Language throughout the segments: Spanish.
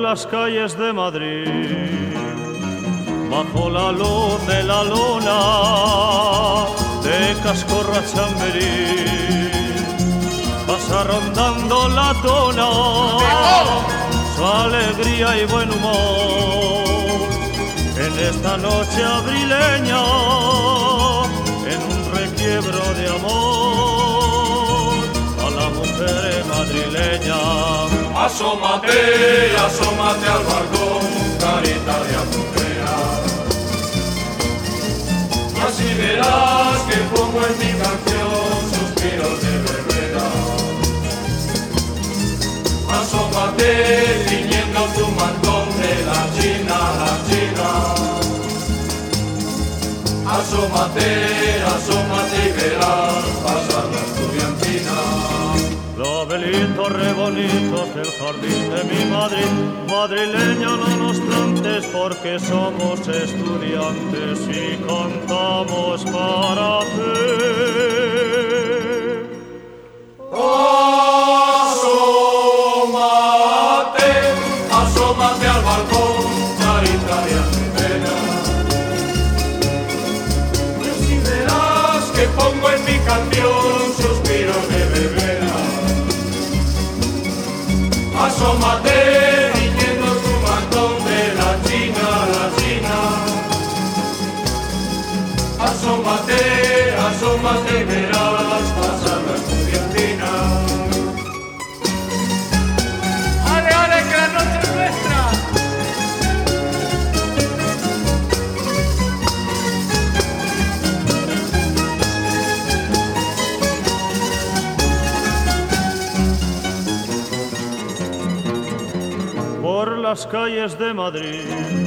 las calles de Madrid, bajo la luz de la luna de Cascorra Chamberí, pasa rondando la tona su alegría y buen humor en esta noche abrileña, en un requiebro de amor a la mujer madrileña. Asómate, asómate al balcón, carita de azucena, y así verás que pongo en mi canción suspiros de verbena. Asómate, ciñendo tu mantón de la China a la China. Asómate, asómate y verás pasar la estudiantina. Labelitos re bonitos del jardín de mi Madrid, madrileña no nos plantes porque somos estudiantes y cantamos para ti. Asómate, asómate al balcón, carita de azucena, y así verás que pongo en mi canción suspiros de verbena. Asómate, ciñendo tu mantón de la China a la China. Asómate, asómate y verás pasar la estudiantina. ¡Ale, ale, que la noche es nuestra! Por las calles de Madrid,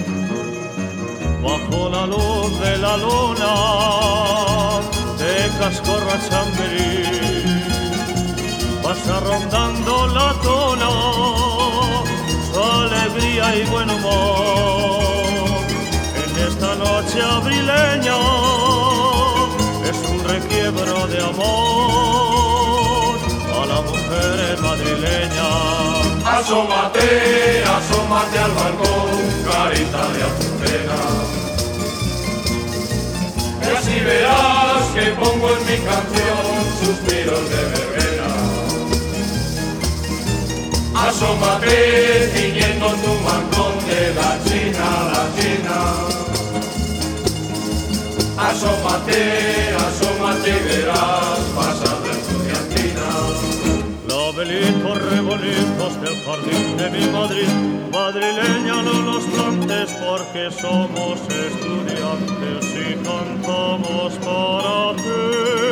bajo la luz de la luna de Cascorra Chamberí, pasa rondando la tona su alegría y buen humor en esta noche abrileña, es un requiebro de amor a la mujer madrileña. Asómate, asómate al balcón, carita de azucena, y así verás que pongo en mi canción suspiros de verbena. Asómate, ciñendo tu mantón de la China a la China. Asómate, asómate y verás pasar la estudiantina. Labelitos re bonitos del jardín de mi Madrid, madrileña no nos plantes porque somos estudiantes y cantamos para ti.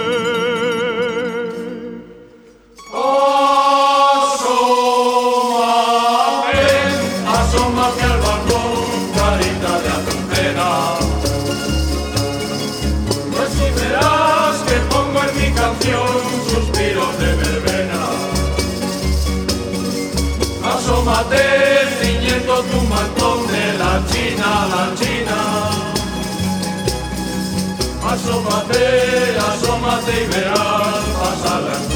Asómate, asómate al balcón, carita de azucena, y así verás que pongo en mi canción suspiros de verbena. Asómate, ciñendo tu mantón de la China a la China. Asómate, asómate y verás pasar la